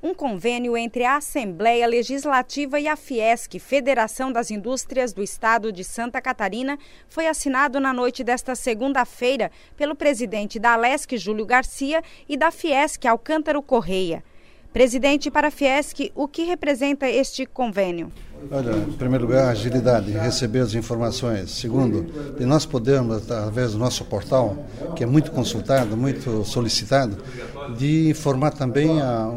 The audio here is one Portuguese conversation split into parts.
Um convênio entre a Assembleia Legislativa e a Fiesc, Federação das Indústrias do Estado de Santa Catarina, foi assinado na noite desta segunda-feira pelo presidente da Alesc, Júlio Garcia, e da Fiesc, Alcântara Correia. Presidente, para a Fiesc, o que representa este convênio? Olha, em primeiro lugar, a agilidade em receber as informações. Segundo, de nós podermos, através do nosso portal, que é muito consultado, muito solicitado, de informar também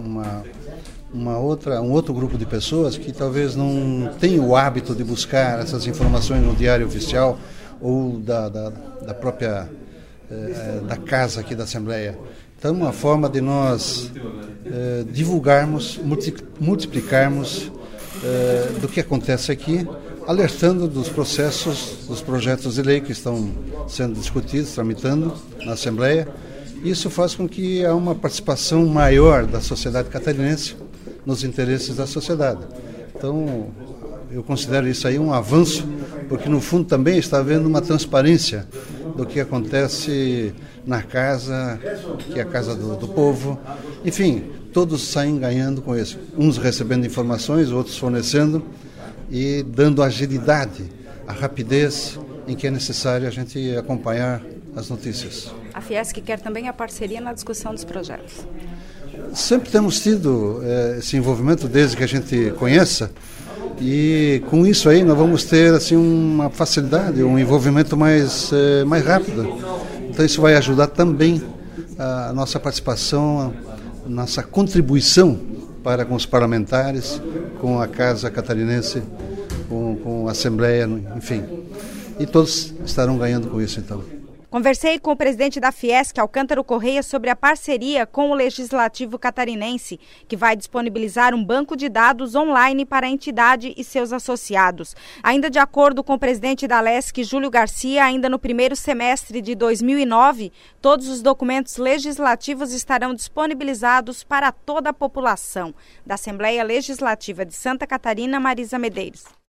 um outro grupo de pessoas que talvez não tenham o hábito de buscar essas informações no Diário Oficial ou da própria da casa aqui da Assembleia. Então, uma forma de nós divulgarmos, multiplicarmos do que acontece aqui, alertando dos processos, dos projetos de lei que estão sendo discutidos, tramitando na Assembleia. Isso faz com que há uma participação maior da sociedade catarinense nos interesses da sociedade. Então, eu considero isso aí um avanço, porque no fundo também está havendo uma transparência do que acontece na casa, que é a casa do povo. Enfim, todos saem ganhando com isso. Uns recebendo informações, outros fornecendo e dando agilidade, a rapidez em que é necessário a gente acompanhar as notícias. A Fiesc quer também a parceria na discussão dos projetos. Sempre temos tido esse envolvimento desde que a gente conheça, e com isso aí nós vamos ter assim uma facilidade, um envolvimento mais rápido. Então isso vai ajudar também a nossa participação, a nossa contribuição para com os parlamentares, com a Casa Catarinense, com a Assembleia, enfim. E todos estarão ganhando com isso então. Conversei com o presidente da Fiesc, Alcântara Correia, sobre a parceria com o Legislativo Catarinense, que vai disponibilizar um banco de dados online para a entidade e seus associados. Ainda de acordo com o presidente da Alesc, Júlio Garcia, ainda no primeiro semestre de 2009, todos os documentos legislativos estarão disponibilizados para toda a população. Da Assembleia Legislativa de Santa Catarina, Marisa Medeiros.